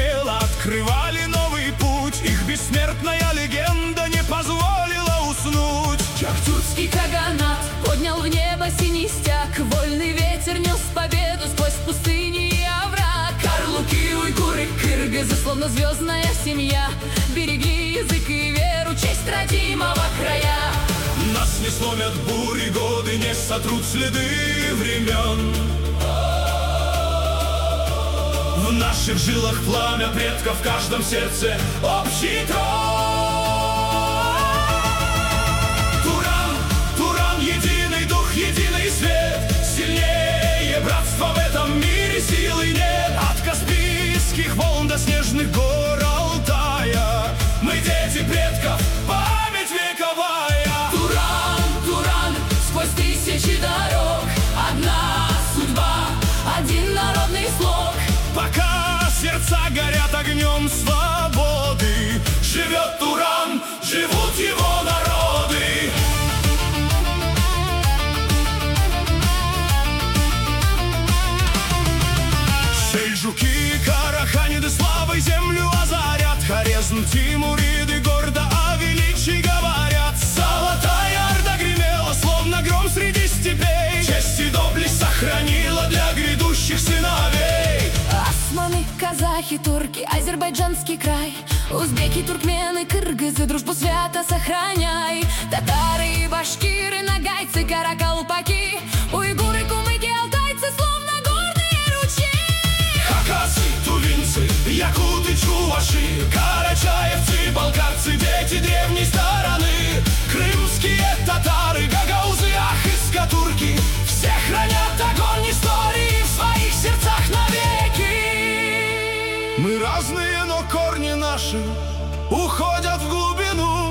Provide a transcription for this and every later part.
смело открывали новый путь. Их бессмертная легенда не позволила уснуть. Чахтютский каганат поднял в небо синий стяг. Вольный ветер нес победу сквозь пустыни и овраг. Карлуки, уйгуры, кыргызы, словно звездная семья, берегли язык и веру, честь родимого края. Нас не сломят бури, годы не сотрут следы времен. В наших жилах пламя предков, в каждом сердце общий трон. Туран, Туран, единый дух, единый свет. Сильнее братства в этом мире силы нет. От Каспийских волн до снежных гор Алтая мы дети предков, память вековая. Туран, Туран, сквозь тысячи дорог одна судьба, один народный слог. Пока сердца горят огнем свободы, живет Туран, живут его народы. Сельджуки, караханиды славой землю озарят. Хорезм, тимуриды гордо о величии говорят. Золотая орда гремела, словно гром среди степей. Честь и доблесть сохранила для грядущих сыновей. Османы, казахи, турки, азербайджанский край, узбеки, туркмены, кыргызы, дружбу свято сохраняй. Татары и башкиры, нагайцы, каракалпаки, уйгуры, кумыки, алтайцы, словно горные ручьи. Хакасы, тувинцы, якуты, чуваши, карачаевцы, балкарцы, дети древней стороны. Крымские татары, гагаузы, ахыска, турки, все хранят огонь истории в своих сердцах навеки. Мы разные, но корни наши уходят в глубину.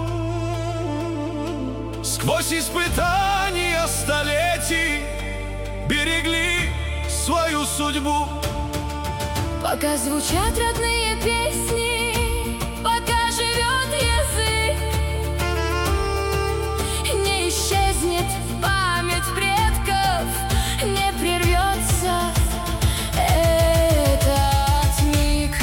Сквозь испытания столетий берегли свою судьбу. Пока звучат родные песни, пока живет язык, не исчезнет память предков, не прервется этот миг.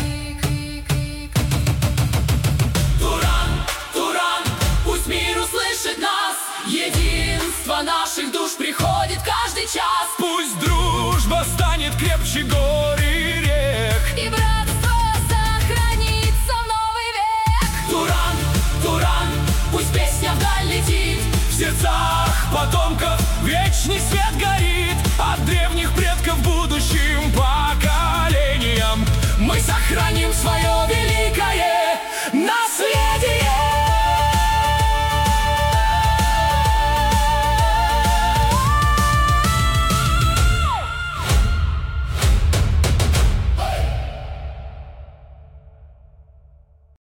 Туран, Туран, пусть мир услышит нас, единство наших душ приходит каждый час. Пусть дружба станет крепче гор и рек, И братство сохранится в новый век. Туран, Туран, пусть песня вдаль летит, в сердцах потомков вечный свет горит. От древних предков будущим поколениям мы сохраним свое великое наследие.